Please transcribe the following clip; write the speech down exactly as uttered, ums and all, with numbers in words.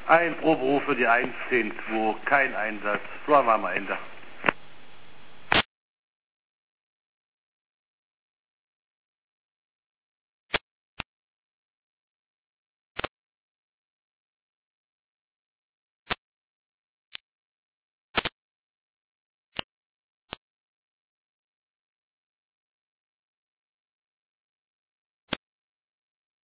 Ein Proberuf für die eins zehn zwei, kein Einsatz. Flor am Ende.